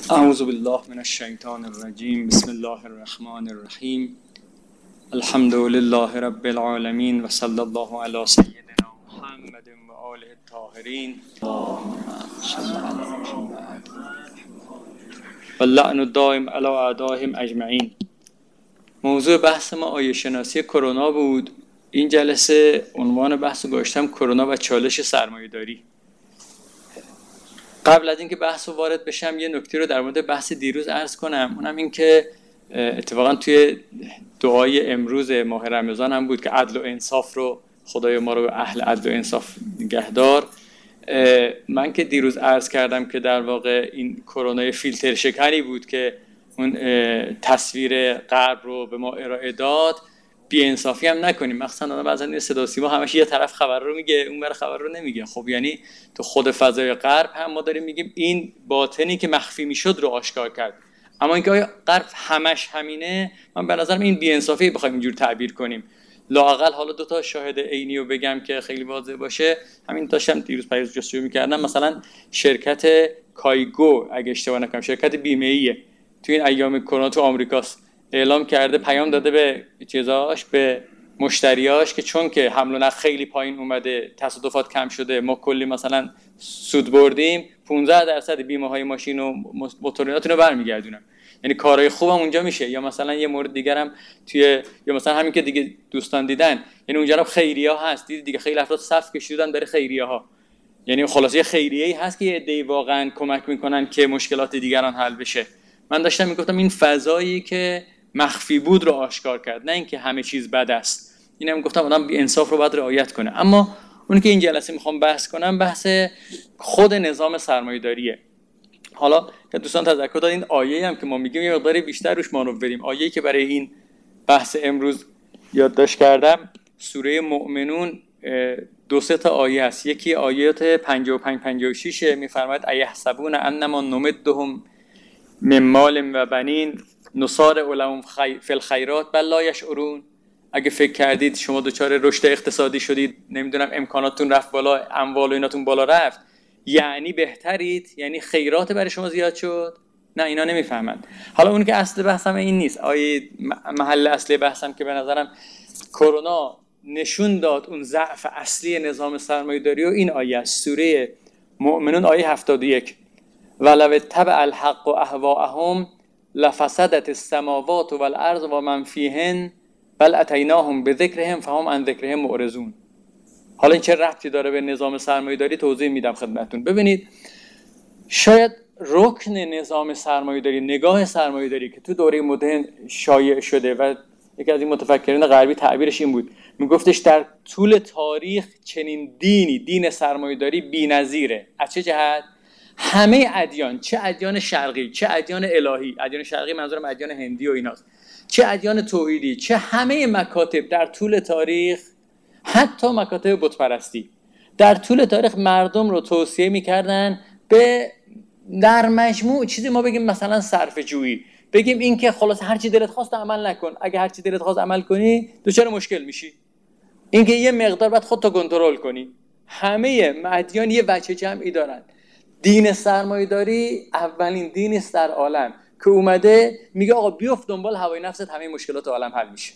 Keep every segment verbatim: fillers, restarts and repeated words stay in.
اعوذ بالله من الشیطان الرجیم. بسم الله الرحمن الرحیم. الحمد لله رب العالمین و صلی الله علی سیدنا محمد و آله الطاهرین. و اللعن الدائم علی اعدائهم اجمعین. موضوع بحث ما آیه شناسی کرونا بود. این جلسه عنوان بحث رو گذاشتم کرونا و چالش سرمایه‌داری. قبل از اینکه بحث رو وارد بشم یه نکته رو در مورد بحث دیروز عرض کنم. اونم این که اتفاقا توی دعای امروز ماه رمضان هم بود که عدل و انصاف رو خدای ما رو اهل عدل و انصاف نگهدار. من که دیروز عرض کردم که در واقع این کرونا فیلتر شکنی بود که اون تصویر غرب رو به ما ارائه داد، بی انصافی هم نکنیم. مثلا بعضن صدا سیما همش یه طرف خبر رو میگه، اون بر خبر رو نمیگه. خب یعنی تو خود فضای غرب هم ما داریم میگیم این باطنی که مخفی میشد رو آشکار کرد. اما اینکه آیا غرب همش همینه، من به نظرم این بی انصافی بخوایم اینجور تعبیر کنیم. لااقل حالا دو تا شاهد عینی رو بگم که خیلی واضح باشه. همین داشتم دیروز پیروز جستجو میکردم. مثلا شرکت کایگو اگه اشتباه نکنم شرکت بیمه‌ایه، تو این ایام کرونا تو آمریکاست، اعلام کرده، پیام داده به چیزاش، به مشتریاش که چون که حمل و نقل خیلی پایین اومده، تصادفات کم شده، ما کلی مثلا سود بردیم، پانزده درصد بیمه های ماشین و موتوریناتون رو برمیگردونم. یعنی کارهای خوبم اونجا میشه. یا مثلا یه مورد دیگرم توی، یا مثلا همین که دیگه دوستان دیدن، یعنی اونجا هم خیریه ها هست، دیگه خیلی افراد صف کشیدن برای خیریه ها. یعنی خلاصه خیریه‌ای هست که یه عده‌ای واقعا کمک میکنن که مشکلات دیگران حل بشه. من داشتم میگفتم این فضایی که مخفی بود رو آشکار کرد، نه اینکه همه چیز بد است. اینم گفتم آدم بی انصاف رو باید رعایت کنه. اما اونی که این جلسه میخوام بحث کنم بحث خود نظام سرمایه‌داریه. حالا که دوستان تذکر دادین آیه هم که ما میگیم یه مقدار بیشتر روش مانور بریم. آیه‌ای که برای این بحث امروز یادداشت کردم سوره مؤمنون، دو سه تا آیه است. یکی آیات پنجاه و پنج پنجاه و شش میفرماید ایحسبون انما نمدهم من مال و بنین نصارع لهم فی الخیرات بل لا یشعرون. اگه فکر کردید شما دچار رشد اقتصادی شدید، نمیدونم امکاناتتون رفت بالا، اموال و ایناتون بالا رفت، یعنی بهترید، یعنی خیرات برای شما زیاد شد؟ نه، اینا نمیفهمند. حالا اون که اصل بحثم این نیست. آیه محل اصلی بحثم که به نظرم کرونا نشون داد اون ضعف اصلی نظام سرمایه‌داری و این آیه است. سوره مؤمنون آیه هفتاد و یک. ولو اتبع الحق اهواءهم لفسدت السماوات والارض و من فیهن بل اتیناهم بذکرهم فهم عن ذکرهم معرضون. حالا این چه ربطی داره به نظام سرمایه‌داری توضیح میدم خدمتتون. ببینید، شاید رکن نظام سرمایه‌داری، نگاه سرمایه‌داری که تو دوره مدرن شایع شده و یکی از این متفکرین غربی تعبیرش این بود، میگفتش در طول تاریخ چنین دینی، دین سرمایه‌داری بی‌نظیره. از چه جهت؟ همه ادیان، چه ادیان شرقی، چه ادیان الهی، ادیان شرقی منظورم ادیان هندی و ایناست، چه ادیان توحیدی، چه همه مکاتب در طول تاریخ، حتی مکاتب بت پرستی، در طول تاریخ مردم رو توصیه میکردن به در مجموع چیزی ما بگیم مثلا صرفه جویی، بگیم این که خلاص هر چی دلت خواست عمل نکن، اگه هر چی دلت خواست عمل کنی دچار مشکل میشی، این که یه مقدار بعد خودتو کنترل کنی. همه ادیان یه وجه جمعی دارن. دین سرمایه‌داری اولین دینی است در عالم که اومده میگه آقا بیفت دنبال هوای نفست، همه مشکلات عالم حل میشه.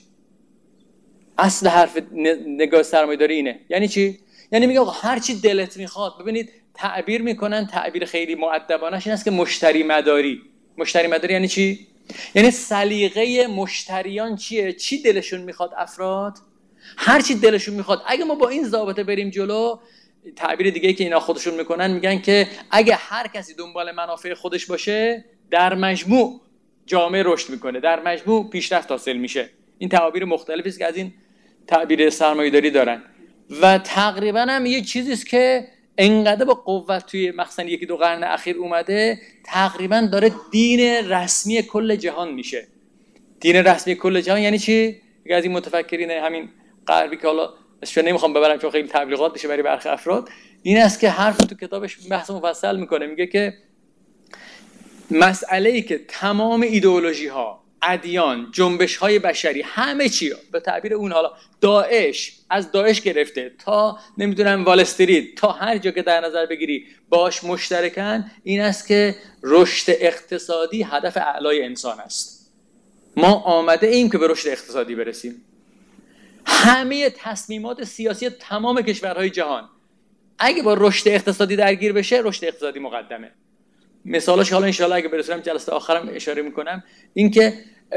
اصل حرف نگاه سرمایه‌داری اینه. یعنی چی؟ یعنی میگه آقا هر چی دلت میخواد. ببینید تعبیر میکنن، تعبیر خیلی مؤدبانش این است که مشتری مداری. مشتری مداری یعنی چی؟ یعنی سلیقه مشتریان چیه؟ چی دلشون میخواد افراد؟ هر چی دلشون میخواد. اگه ما با این ضابطه بریم جلو، تعبیر دیگه که اینا خودشون میکنن میگن که اگه هر کسی دنبال منافع خودش باشه، در مجموع جامعه رشد میکنه، در مجموع پیشرفت حاصل میشه. این تعابیر مختلفی است که از این تعبیر سرمایه‌داری دارن و تقریبا هم یه چیزی است که انقدر با قوت توی مثلا یکی دو قرن اخیر اومده، تقریبا داره دین رسمی کل جهان میشه. دین رسمی کل جهان یعنی چی؟ یکی از این متفکرین همین غربی که حالا اسمش نمیخوام ببرم چون خیلی تبلیغات بشه برای برخی افراد، این است که حرف تو کتابش بحث مفصل میکنه. میگه که مسئله‌ای که تمام ایدئولوژی ها، ادیان، جنبش های بشری، همه چی به تعبیر اون، حالا داعش، از داعش گرفته تا نمیدونم وال استریت، تا هر جا که در نظر بگیری باش مشترکن این است که رشد اقتصادی هدف اعلای انسان است. ما آمده ایم که به رشد اقتصادی برسیم. همه تصمیمات سیاسی تمام کشورهای جهان اگه با رشد اقتصادی درگیر بشه، رشد اقتصادی مقدمه. مثالاش حالا انشالله اگه برسونم جلسه آخرم اشاره میکنم، این که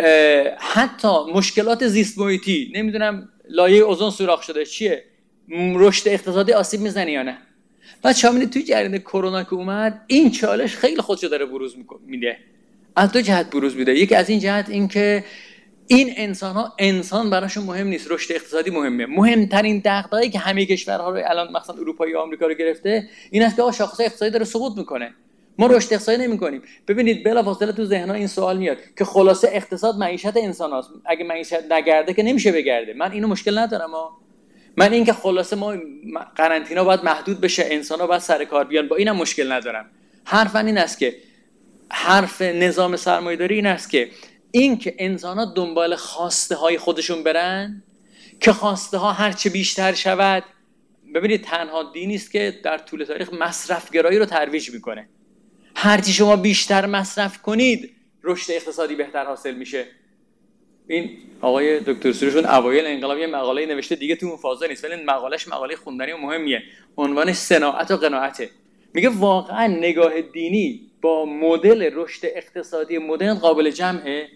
حتی مشکلات زیست محیطی، نمیدونم لایه اوزون سوراخ شده چیه، رشد اقتصادی آسیب میزنه یا نه. بعد شما میدید توی جریان کرونا که اومد این چالش خیلی خودشو داره بروز میده، از دو جهت بروز میده. یکی از این جهت این که این انسان ها انسان براشون مهم نیست، رشد اقتصادی مهمه. مهمترین دغدغه‌ای که همه کشورها رو الان مثلا اروپا یا آمریکا رو گرفته این است که آقا شاخص اقتصادی داره سقوط میکنه، ما رشد اقتصادی نمی‌کنیم. ببینید بلافاصله تو ذهن‌ها این سوال میاد که خلاصه اقتصاد معیشت انسان‌هاست، اگه معیشت نگرده که نمیشه بگرده. من اینو مشکل ندارم، ها من این که خلاصه ما قرنطینه باید محدود بشه، انسان‌ها باید سر کار بیان، با اینم مشکل ندارم. حرف این است که حرف نظام سرمایه‌داری این است که این که انسان‌ها دنبال خواسته‌های خودشون برن که خواسته‌ها هر چه بیشتر شود. ببینید تنها دینی است که در طول تاریخ مصرف‌گرایی رو ترویج می‌کنه. هرچی شما بیشتر مصرف کنید رشد اقتصادی بهتر حاصل میشه. این آقای دکتر سروشون اوایل انقلاب یه مقاله نوشته، دیگه تو اون فازا نیست ولی این مقالهش مقاله خوندنی و مهمیه، عنوانش صناعت و قناعته. میگه واقعا نگاه دینی با مدل رشد اقتصادی مدرن قابل جمعه.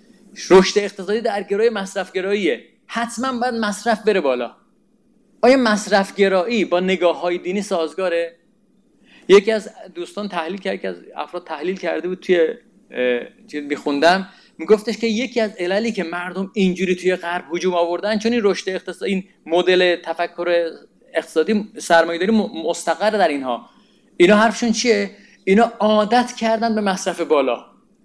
رشد اقتصادی در گرای مصرف گراییه، حتما باید مصرف بره بالا. آیا مصرف گرایی با نگاه‌های دینی سازگاره؟ یکی از دوستان تحلیل کرد، یکی از افراد تحلیل کرده بود، توی چیز میخوندم، میگفتش که یکی از عللی که مردم اینجوری توی غرب هجوم آوردن چون این رشد اقتصادی، این مدل تفکر اقتصادی سرمایه‌داری مستقر در اینها. اینا حرفشون چیه؟ اینا عادت کردن به مصرف بالا.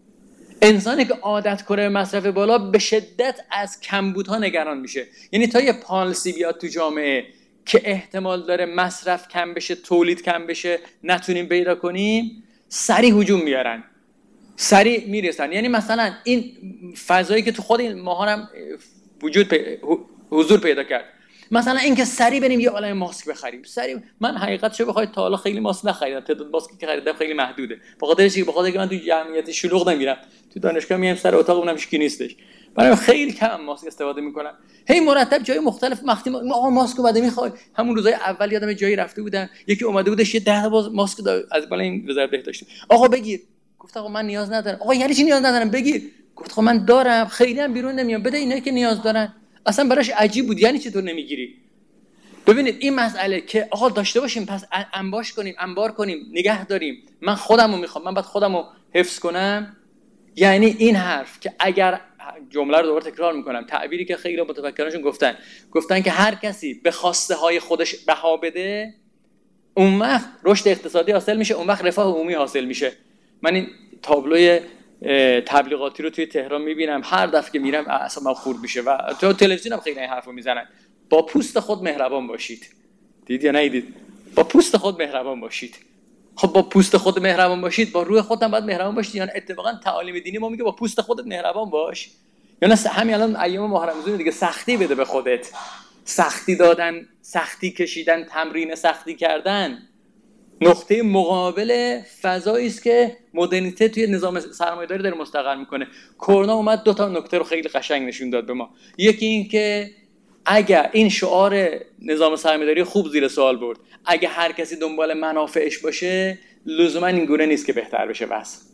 انسانی که عادت کنه به مصرف بالا به شدت از کمبودها نگران میشه. یعنی تا یه پالیسی بیاد تو جامعه که احتمال داره مصرف کم بشه، تولید کم بشه، نتونیم پیدا کنیم، سریع هجوم میارن، سریع میرسن. یعنی مثلا این فضایی که تو خود این ماها هم وجود پی... حضور پیدا کرد، مثلا این که سریع بریم یه عالمه ماسک بخریم، سریع. من حقیقت چه بخواید تا حالا خیلی ماسک نخریدم، تعداد ماسکی که خریدم خیلی محدوده، به خاطر چی؟ به خاطر که من تو جمعیت شلوغ نمیرم، تو دانشگاه میام سر اتاقمون هیچ کی نیستش، برای خیلی کم ماسک استفاده میکنم. هی مرتب جای مختلف مختی ما آقا ماسک اومده میخوای. همون روزای اول یادم جایی رفته بودم، یکی اومده بودش یه ده تا ماسک از بالا این وزارت بهداشت، آقا بگیر. گفتم آقا من نیاز ندارم. آقا یعنی چی نیاز ندارم؟ بگیر. گفت خب من دارم، خیلی هم بیرون نمیام، بده اینایی که نیاز دارن. اصلا براش عجیب بود، یعنی چطور نمیگیری؟ ببینید این مسئله که آقا داشته باشیم، پس انباش کنیم، انبار کنیم، نگه داریم. من خودمو میخوام، من باید خودمو حفظ کنم. یعنی این حرف که اگر جمله رو دوباره تکرار میکنم، تعبیری که خیلی متفکرانشون گفتن، گفتن که هر کسی به خواسته های خودش بها بده، اون وقت رشد اقتصادی حاصل میشه، اون وقت رفاه عمومی حاصل میشه. من این تابلوی تبلیغاتی رو توی تهران میبینم، هر دفعه که میرم اعصابم خورد میشه و تو تلویزیون هم خیلی این حرفو میزنن. با پوست خود مهربان باشید. دید یا ندید؟ با پوست خود مهربان باشید. خب با پوست خود مهربان باشید، با روح خودت هم باید مهربان باشید. یعنی اتفاقا تعالیم دینی ما میگه با پوست خودت مهربان باش. یعنی همین الان ایام ماه رمضان دیگه سختی بده به خودت. سختی دادن، سختی کشیدن، تمرین سختی کردن. نقطه مقابل فضایی است که مدرنیته توی نظام سرمایه‌داری داره مستقر میکنه. کرونا اومد دو تا نکته رو خیلی قشنگ نشون داد به ما. یکی این که اگر این شعار نظام سرمایه‌داری خوب زیر سوال برد، اگه هر کسی دنبال منافعش باشه لزوما این گونه نیست که بهتر بشه. بس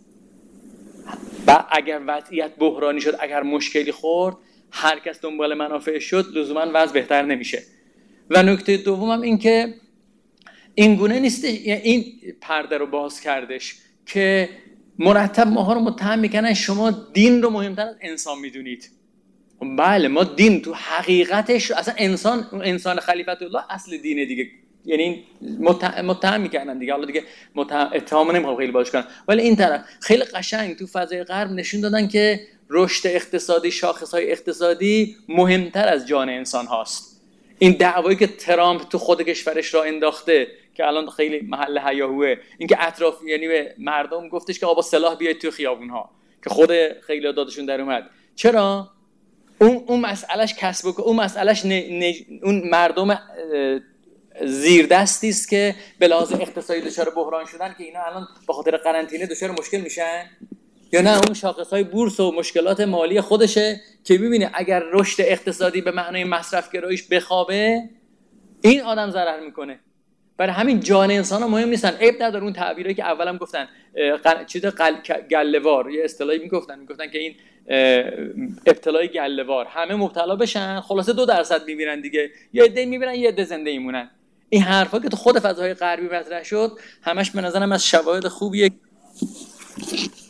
و اگر وضعیت بحرانی شد، اگر مشکلی خورد، هر کس دنبال منافعش شد، لزوما وضع بهتر نمیشه. و نکته دومم این که این گونه نیست، یعنی این پرده رو باز کردش که مرتب ماها رو متهم میکنن شما دین رو مهمتر از انسان میدونید. بله ما دین تو حقیقتش اصلا انسان انسان خلیفت الله اصل دینه دیگه، یعنی متهم میکنن دیگه. حالا دیگه اتهام نمیخوام خیلی باش کنم، ولی این طرف خیلی قشنگ تو فضای غرب نشون دادن که رشد اقتصادی، شاخصهای اقتصادی مهمتر از جان انسان هاست. این دعوایی که ترامپ تو خود کشورش را انداخته که الان خیلی محل هیاهوه، این که اطراف یعنی به مردم گفتش که آقا با سلاح بیاید تو خیابون ها، که خود خیلی دادشون در اومد. چرا؟ اون اون مسئلهش کسب و اون مسئلهش ن... ن... اون مردم زیر دستی است که به لحاظ اقتصادی دچار بحران شدن که اینا الان به خاطر قرنطینه دچار مشکل میشن، یا نه اون شاخص‌های بورس و مشکلات مالی خودشه که ببینه اگر رشد اقتصادی به معنای مصرف گراییش بخوابه این آدم ضرر میکنه. برای همین جان انسان ها مهم نیستن. عیب نداره اون تعبیرایی که اولم گفتن قل... چیز قل... گله‌وار، یه اصطلاحی میگفتن میگفتن که این ابتلای گله‌وار، همه مبتلا بشن خلاصه دو درصد میمیرن دیگه، یه عده میمیرن یه عده زنده میمونن. این حرفا که تو خود فضای غربی مطرح شد همش به نظرم از شواهد خوبیه